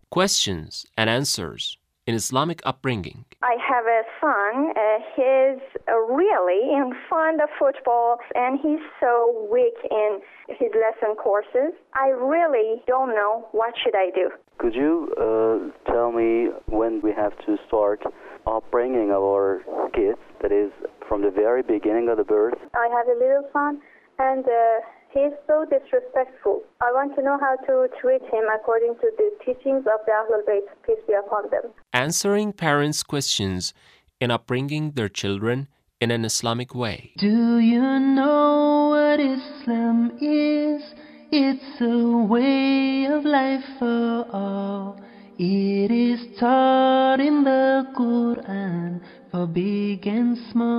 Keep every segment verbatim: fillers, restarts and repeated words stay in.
questions and answers in Islamic upbringing. I have a son. Uh, he's uh, really in fond of football, and he's so weak in his lesson courses. I really don't know what should I do. Could you uh, tell me when we have to start upbringing our kids, that is, from the very beginning of the birth? I have a little son, and uh, he's so disrespectful. I want to know how to treat him according to the teachings of the Ahlul Bayt, peace be upon them. Answering parents' questions in upbringing their children in an Islamic way. Do you know what Islam is? It's a way of life for all. It is taught in the Quran for big and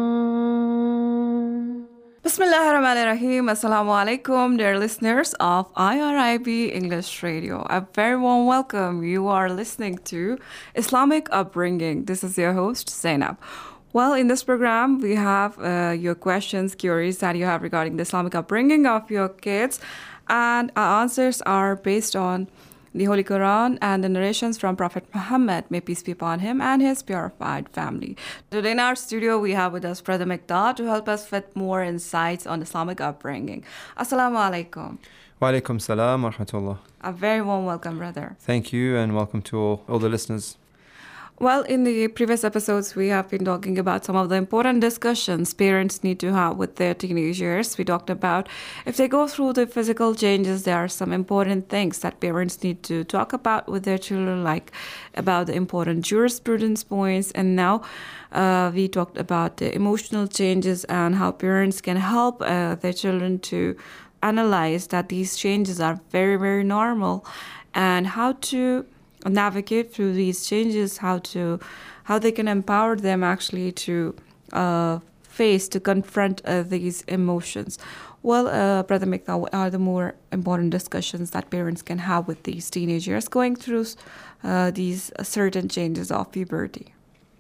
small. Bismillahir Rahmanir Rahim. Assalamu alaikum, dear listeners of I R I B English Radio. A very warm welcome. You are listening to Islamic Upbringing. This is your host, Zainab. Well, in this program, we have uh, your questions, queries that you have regarding the Islamic upbringing of your kids. And our answers are based on the Holy Quran and the narrations from Prophet Muhammad, may peace be upon him, and his purified family. Today in our studio, we have with us Brother Miqdad to help us with more insights on Islamic upbringing. Assalamu alaikum. Wa alaikum salam wa rahmatullah. A very warm welcome, brother. Thank you, and welcome to all, all the listeners. Well, in the previous episodes, we have been talking about some of the important discussions parents need to have with their teenagers. We talked about if they go through the physical changes, there are some important things that parents need to talk about with their children, like about the important jurisprudence points. And now uh, we talked about the emotional changes and how parents can help uh, their children to analyze that these changes are very, very normal, and how to navigate through these changes, how to how they can empower them actually to uh, face, to confront uh, these emotions. Well, uh, Brother Miqdad, what are the more important discussions that parents can have with these teenagers going through uh, these uh, certain changes of puberty?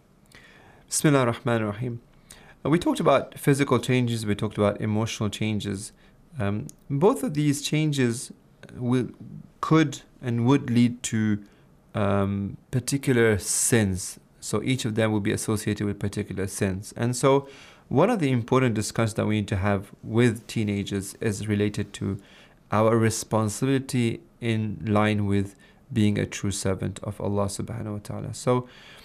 Bismillah ar-Rahman ar-Rahim. Uh, we talked about physical changes, we talked about emotional changes. Um, both of these changes will, could and would lead to Um, particular sins. So each of them will be associated with particular sins. And so one of the important discussions that we need to have with teenagers is related to our responsibility in line with being a true servant of Allah subhanahu wa ta'ala. So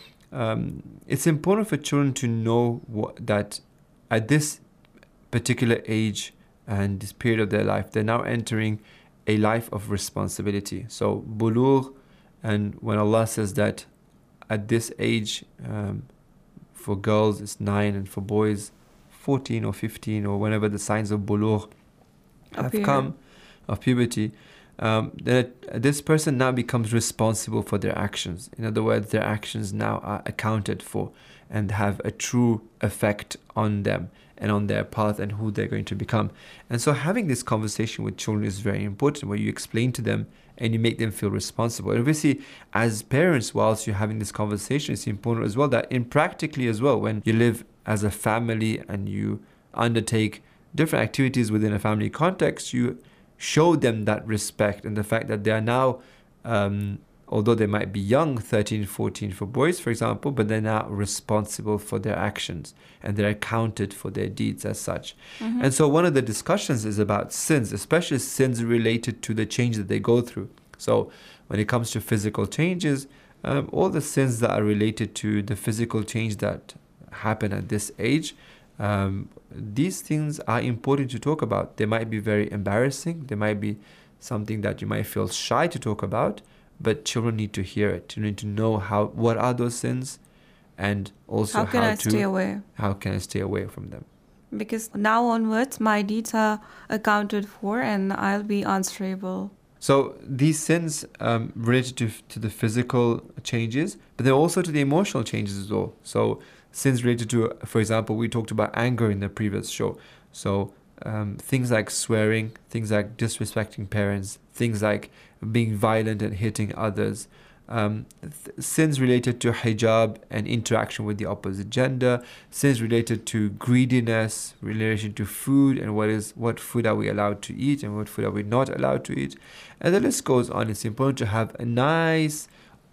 um, it's important for children to know what, that at this particular age and this period of their life, they're now entering a life of responsibility. So bulugh. And when Allah says that at this age, um, for girls it's nine, and for boys fourteen or fifteen, or whenever the signs of bulugh have Appear. come, of puberty, um, that this person now becomes responsible for their actions. In other words, their actions now are accounted for and have a true effect on them and on their path and who they're going to become. And so having this conversation with children is very important, where you explain to them and you make them feel responsible. And obviously, as parents, whilst you're having this conversation, it's important as well that in practically as well, when you live as a family and you undertake different activities within a family context, you show them that respect and the fact that they are now, um, although they might be young, thirteen, fourteen for boys, for example, but they're now responsible for their actions and they're accounted for their deeds as such. Mm-hmm. And so one of the discussions is about sins, especially sins related to the change that they go through. So when it comes to physical changes, um, all the sins that are related to the physical change that happen at this age, um, these things are important to talk about. They might be very embarrassing. They might be something that you might feel shy to talk about, but children need to hear it. You need to know how what are those sins, and also how can how I to stay away? How can I stay away from them? Because now onwards, my deeds are accounted for, and I'll be answerable. So these sins um, related to to the physical changes, but they're also to the emotional changes as well. So sins related to, for example, we talked about anger in the previous show. So um, things like swearing, things like disrespecting parents, things like being violent and hitting others, um, th- sins related to hijab and interaction with the opposite gender, sins related to greediness, relation to food and what is what food are we allowed to eat and what food are we not allowed to eat. And the list goes on. It's important to have a nice,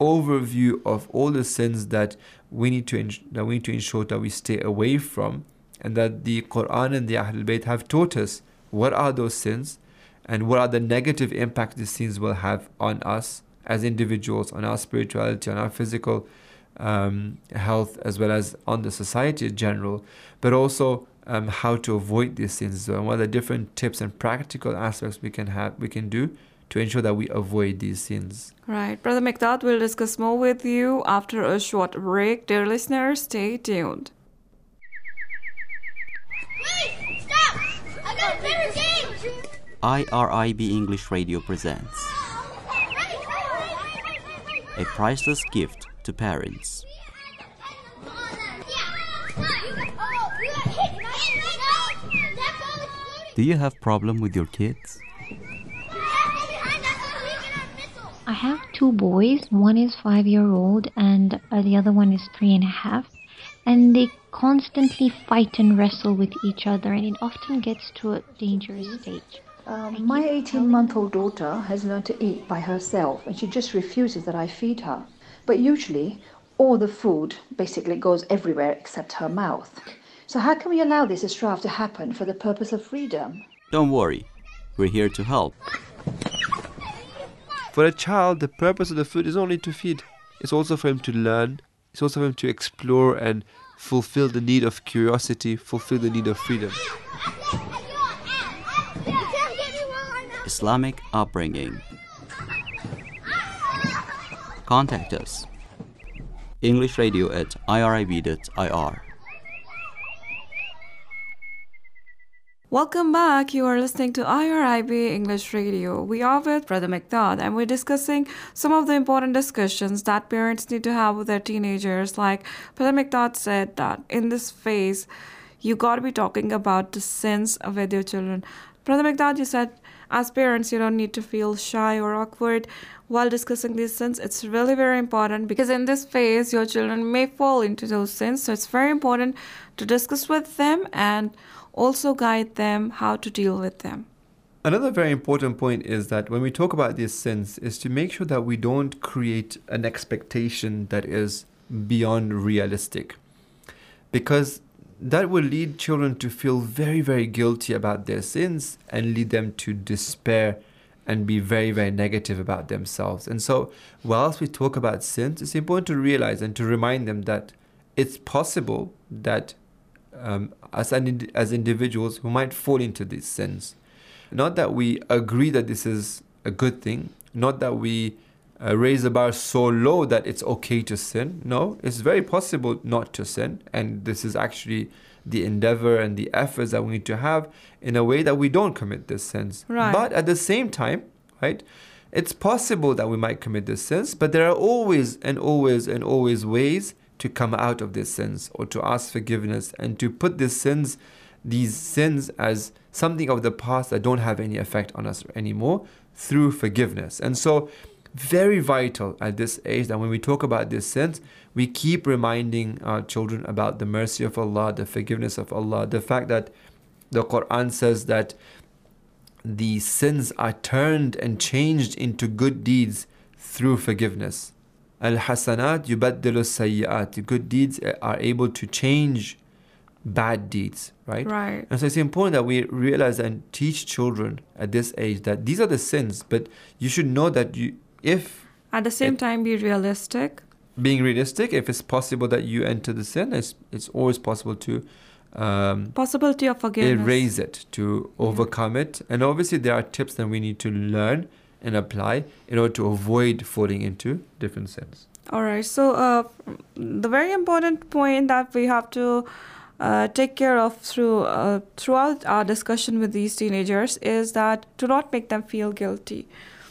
overview of all the sins that we need to ins- that we need to ensure that we stay away from, and that the Quran and the Ahlul Bayt have taught us what are those sins and what are the negative impacts these sins will have on us as individuals, on our spirituality, on our physical um, health, as well as on the society in general, but also um, how to avoid these sins, and what are the different tips and practical aspects we can have, we can do to ensure that we avoid these sins. Right. Brother Mikdad will discuss more with you after a short break. Dear listeners, stay tuned. Wait! Stop! I got a better game! I R I B English Radio presents a priceless gift to parents. Do you have problem with your kids? I have two boys. One is five-year-old and uh, the other one is three and a half. And they constantly fight and wrestle with each other, and it often gets to a dangerous stage. Um, my eighteen-month-old daughter has learned to eat by herself, and she just refuses that I feed her. But usually, all the food basically goes everywhere except her mouth. So how can we allow this strife to happen for the purpose of freedom? Don't worry, we're here to help. For a child, the purpose of the food is only to feed. It's also for him to learn. It's also for him to explore and fulfill the need of curiosity, fulfill the need of freedom. Islamic upbringing. Contact us. English Radio at I R I B dot I R. Welcome back. You are listening to I R I B English Radio. We are with Brother Mikdad, and we're discussing some of the important discussions that parents need to have with their teenagers. Like Brother Mikdad said that in this phase, you got to be talking about the sins with your children. Brother Mikdad, you said as parents, you don't need to feel shy or awkward while discussing these sins. It's really very important because in this phase, your children may fall into those sins. So it's very important to discuss with them and also guide them how to deal with them. Another very important point is that when we talk about these sins is to make sure that we don't create an expectation that is beyond realistic, because that will lead children to feel very, very guilty about their sins and lead them to despair and be very, very negative about themselves. And so whilst we talk about sins, it's important to realize and to remind them that it's possible that um, as, an, as individuals who might fall into these sins, not that we agree that this is a good thing, not that we uh, raise the bar so low that it's okay to sin. No, it's very possible not to sin, and this is actually the endeavor and the efforts that we need to have in a way that we don't commit these sins. Right. But at the same time, right, it's possible that we might commit these sins, but there are always and always and always ways to come out of these sins or to ask forgiveness and to put these sins, these sins as something of the past that don't have any effect on us anymore through forgiveness. And so very vital at this age that when we talk about these sins, we keep reminding our children about the mercy of Allah, the forgiveness of Allah, the fact that the Quran says that the sins are turned and changed into good deeds through forgiveness. Al-Hasanat yubaddilu sayyi'at. Good deeds are able to change bad deeds, right? Right. And so it's important that we realize and teach children at this age that these are the sins, but you should know that you, if... At the same it, time, be realistic. Being realistic, if it's possible that you enter the sin, it's, it's always possible to... Um, Possibility of forgiveness. Erase it, to overcome it. And obviously there are tips that we need to learn and apply in order to avoid falling into different sins. All right. So uh, the very important point that we have to uh, take care of through uh, throughout our discussion with these teenagers is that do not make them feel guilty,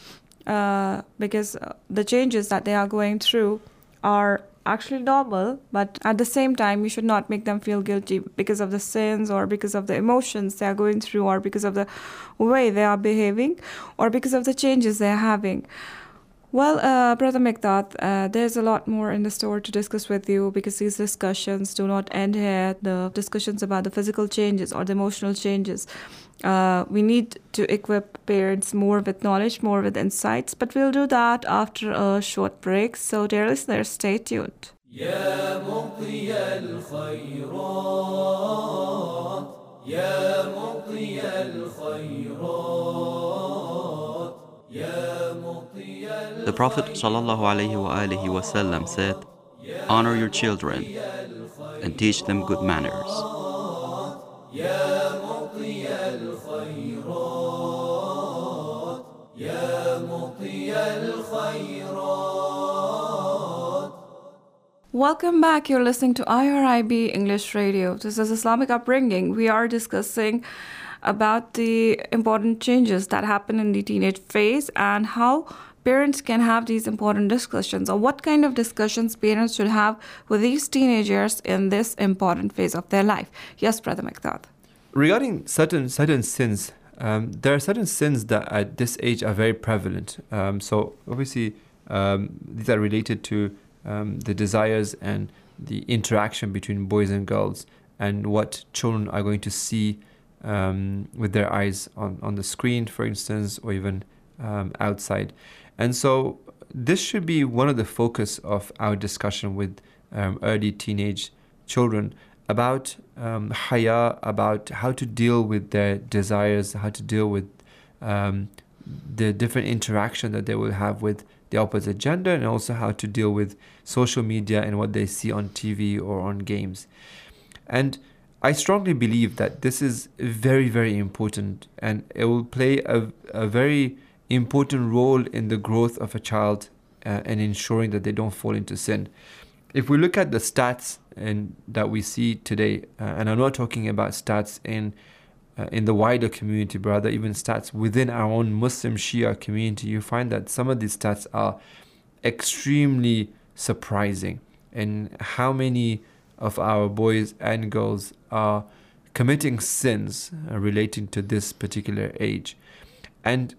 uh, because the changes that they are going through are actually normal, but at the same time you should not make them feel guilty because of the sins or because of the emotions they are going through or because of the way they are behaving or because of the changes they are having. Well, uh, Brother Mikdad, uh, there's a lot more in the store to discuss with you because these discussions do not end here. The discussions about the physical changes or the emotional changes Uh, we need to equip parents more with knowledge, more with insights, but we'll do that after a short break. So, dear listeners, stay tuned. يا مطي الخيرات يا مطي الخيرات يا مطي The Prophet ﷺ said, "Honor your children and teach them good manners." يا مطي الخيرات يا مطي الخيرات. Welcome back. You're listening to I R I B English Radio. This is Islamic Upbringing. We are discussing about the important changes that happen in the teenage phase and how parents can have these important discussions, or what kind of discussions parents should have with these teenagers in this important phase of their life. Yes, Brother Miqdad. Regarding certain certain sins, um, there are certain sins that at this age are very prevalent. Um, so obviously, um, these are related to um, the desires and the interaction between boys and girls, and what children are going to see um, with their eyes on, on the screen, for instance, or even um, outside. And so this should be one of the focus of our discussion with um, early teenage children about um, haya, about how to deal with their desires, how to deal with um, the different interaction that they will have with the opposite gender, and also how to deal with social media and what they see on T V or on games. And I strongly believe that this is very, very important, and it will play a, a very important role in the growth of a child uh, and ensuring that they don't fall into sin. If we look at the stats and that we see today, uh, and I'm not talking about stats in uh, in the wider community, but rather even stats within our own Muslim Shia community, you find that some of these stats are extremely surprising in how many of our boys and girls are committing sins uh, relating to this particular age. And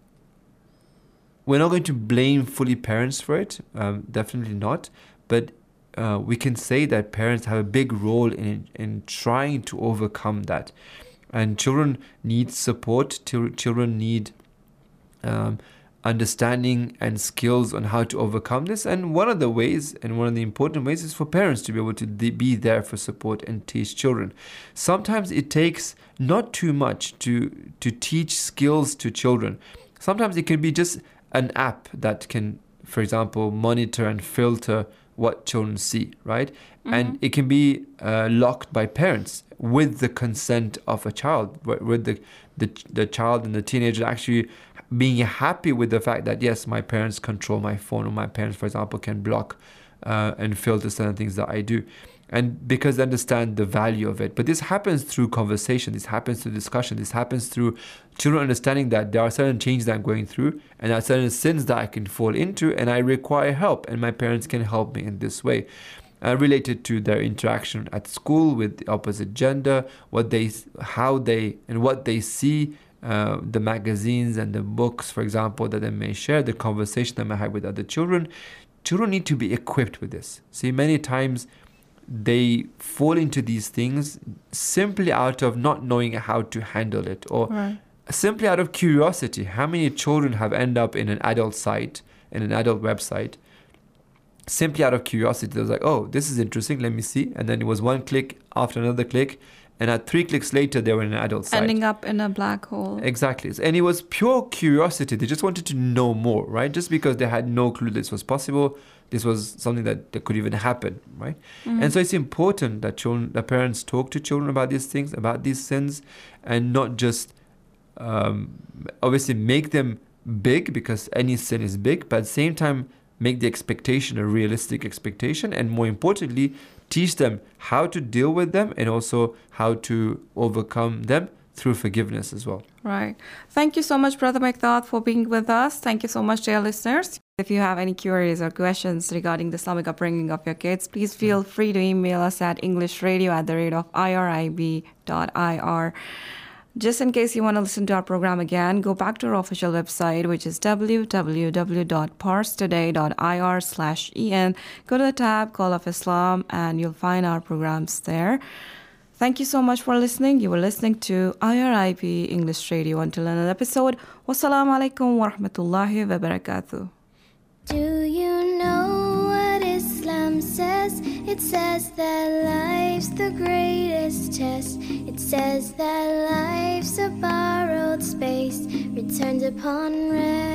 we're not going to blame fully parents for it, um, definitely not, but uh, we can say that parents have a big role in in trying to overcome that. And children need support, children need um, understanding and skills on how to overcome this. And one of the ways, and one of the important ways, is for parents to be able to be there for support and teach children. Sometimes it takes not too much to to teach skills to children. Sometimes it can be just an app that can, for example, monitor and filter what children see, right? Mm-hmm. And it can be uh, locked by parents with the consent of a child, with the, the the child and the teenager actually being happy with the fact that, yes, my parents control my phone, or my parents, for example, can block uh, and filter certain things that I do. And because they understand the value of it. But this happens through conversation, this happens through discussion, this happens through children understanding that there are certain changes that I'm going through, and there are certain sins that I can fall into, and I require help, and my parents can help me in this way. Uh, related to their interaction at school with the opposite gender, what they, how they, and what they see, uh, the magazines and the books, for example, that they may share, the conversation they may have with other children. Children need to be equipped with this. See, many times they fall into these things simply out of not knowing how to handle it, or right. simply out of curiosity. How many children have ended up in an adult site, in an adult website, simply out of curiosity? They was like, oh, this is interesting, let me see. And then it was one click after another click, and at three clicks later, they were in an adult site. Ending up in a black hole. Exactly. And it was pure curiosity. They just wanted to know more, right? Just because they had no clue this was possible, this was something that, that could even happen, right? Mm-hmm. And so it's important that children, the parents talk to children about these things, about these sins, and not just um, obviously make them big, because any sin is big, but at the same time, make the expectation a realistic expectation, and more importantly, teach them how to deal with them and also how to overcome them through forgiveness as well. Right. Thank you so much, Brother Miqdad, for being with us. Thank you so much, dear listeners. If you have any queries or questions regarding the Islamic upbringing of your kids, please feel free to email us at englishradio at the rate of irib dot ir. Just in case you want to listen to our program again, go back to our official website, which is w w w dot parstoday dot ir slash en. Go to the tab Call of Islam, and you'll find our programs there. Thank you so much for listening. You were listening to I R I B English Radio. Until another episode, wassalamu alaikum wa rahmatullahi wa barakatuh. Do you know what Islam says? It says that life's the greatest test. It says that life's a borrowed space, returned upon rest.